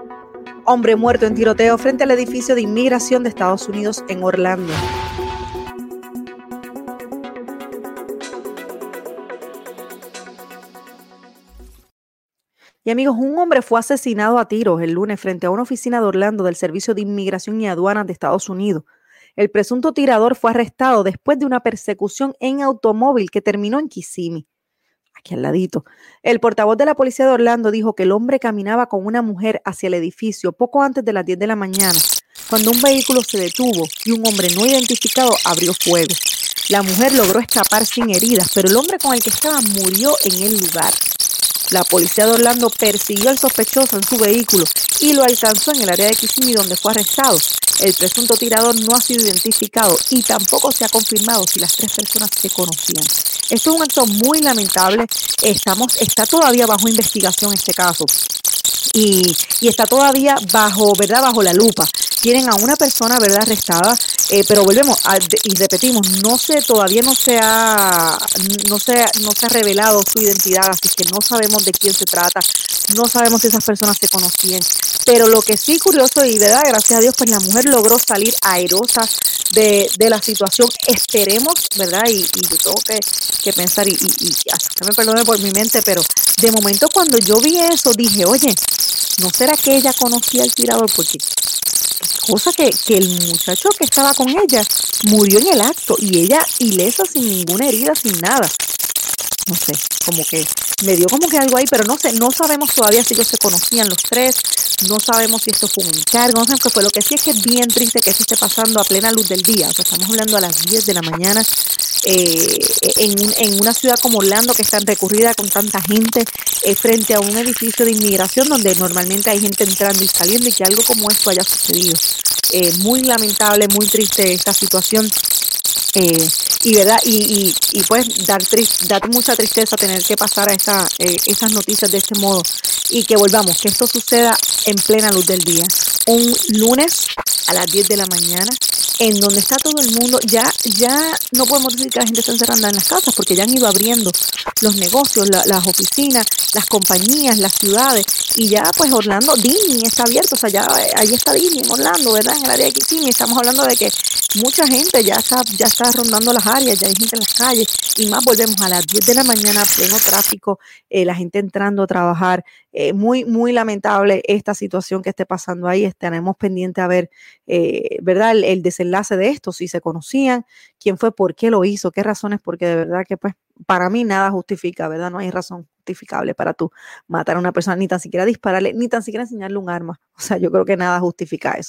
Hombre muerto en tiroteo frente al edificio de inmigración de Estados Unidos en Orlando. Y amigos, un hombre fue asesinado a tiros el lunes frente a una oficina de Orlando del Servicio de Inmigración y Aduanas de Estados Unidos. El presunto tirador fue arrestado después de una persecución en automóvil que terminó en Kissimmee, aquí al ladito. El portavoz de la policía de Orlando dijo que el hombre caminaba con una mujer hacia el edificio poco antes de las 10 de la mañana, cuando un vehículo se detuvo y un hombre no identificado abrió fuego. La mujer logró escapar sin heridas, pero el hombre con el que estaba murió en el lugar. La policía de Orlando persiguió al sospechoso en su vehículo y lo alcanzó en el área de Kissimmee, donde fue arrestado. El presunto tirador no ha sido identificado y tampoco se ha confirmado si las 3 personas se conocían. Esto es un acto muy lamentable. Está todavía bajo investigación este caso. Y está todavía bajo la lupa. Tienen a una persona, ¿verdad?, arrestada, pero volvemos y repetimos, todavía no se ha revelado su identidad, así que no sabemos de quién se trata, no sabemos si esas personas se conocían, pero lo que sí curioso y, ¿verdad?, gracias a Dios, pues la mujer logró salir airosa de la situación. Esperemos, ¿verdad?, y yo tengo que pensar, y me perdone por mi mente, pero de momento cuando yo vi eso dije, oye, ¿no será que ella conocía al tirador? Porque cosa que el muchacho que estaba con ella murió en el acto y ella ilesa, sin ninguna herida, sin nada. No sé, como que me dio como que algo ahí, pero no sé, no sabemos todavía si ellos se conocían los 3, no sabemos si esto fue un encargo, no sabemos qué fue. Lo que sí es que es bien triste que esto esté pasando a plena luz del día. O sea, estamos hablando a las 10 de la mañana en una ciudad como Orlando, que es tan recurrida con tanta gente, frente a un edificio de inmigración donde normalmente hay gente entrando y saliendo, y que algo como esto haya sucedido. Muy lamentable, muy triste esta situación. Y verdad, y pues dar mucha tristeza tener que pasar a esas noticias de este modo, y que volvamos, que esto suceda en plena luz del día, un lunes a las 10 de la mañana, en donde está todo el mundo. Ya no podemos decir que la gente está encerrada en las casas, porque ya han ido abriendo los negocios, las oficinas, las compañías, las ciudades, y ya pues Orlando, Disney está abierto. O sea, ya ahí está Disney en Orlando, ¿verdad?, en el área de Kissimmee. Estamos hablando de que mucha gente ya está rondando las áreas, ya hay gente en las calles, y más volvemos a las 10 de la mañana, pleno tráfico, la gente entrando a trabajar. Muy, muy lamentable esta situación que esté pasando ahí. Estaremos pendientes a ver, ¿verdad?, el desenlace de esto, si se conocían, quién fue, por qué lo hizo, qué razones, porque de verdad que pues para mí nada justifica, ¿verdad? No hay razón justificable para tú matar a una persona, ni tan siquiera dispararle, ni tan siquiera enseñarle un arma. O sea, yo creo que nada justifica eso.